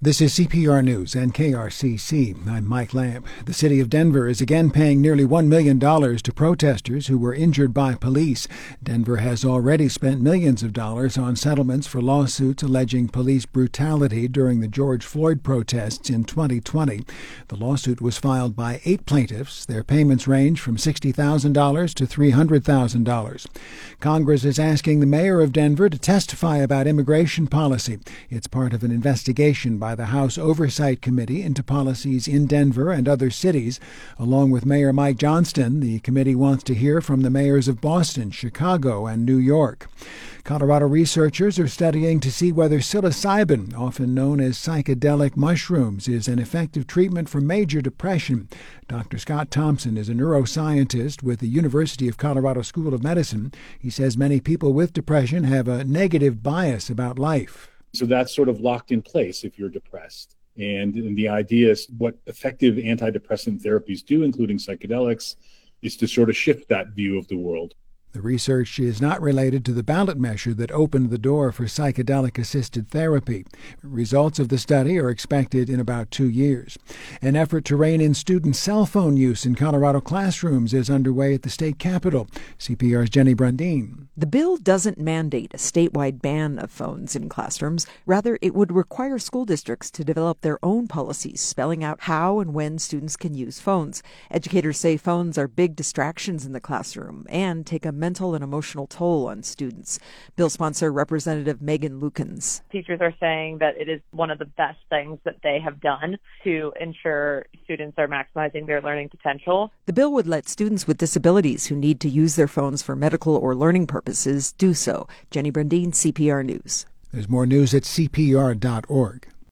This is CPR News and KRCC. I'm Mike Lamp. The city of Denver is again paying nearly $1 million to protesters who were injured by police. Denver has already spent millions of dollars on settlements for lawsuits alleging police brutality during the George Floyd protests in 2020. The lawsuit was filed by 8 plaintiffs. Their payments range from $60,000 to $300,000. Congress is asking the mayor of Denver to testify about immigration policy. It's part of an investigation by the House Oversight Committee into policies in Denver and other cities. Along with Mayor Mike Johnston, the committee wants to hear from the mayors of Boston, Chicago, and New York. Colorado researchers are studying to see whether psilocybin, often known as psychedelic mushrooms, is an effective treatment for major depression. Dr. Scott Thompson is a neuroscientist with the University of Colorado School of Medicine. He says many people with depression have a negative bias about life. So that's sort of locked in place if you're depressed. And the idea is what effective antidepressant therapies do, including psychedelics, is to sort of shift that view of the world. The research is not related to the ballot measure that opened the door for psychedelic-assisted therapy. Results of the study are expected in about 2 years. An effort to rein in student cell phone use in Colorado classrooms is underway at the state capitol. CPR's Jenny Brundin. The bill doesn't mandate a statewide ban of phones in classrooms. Rather, it would require school districts to develop their own policies, spelling out how and when students can use phones. Educators say phones are big distractions in the classroom and take a mental and emotional toll on students. Bill sponsor Representative Megan Lukens. Teachers are saying that it is one of the best things that they have done to ensure students are maximizing their learning potential. The bill would let students with disabilities who need to use their phones for medical or learning purposes do so. Jenny Brundin, CPR News. There's more news at CPR.org.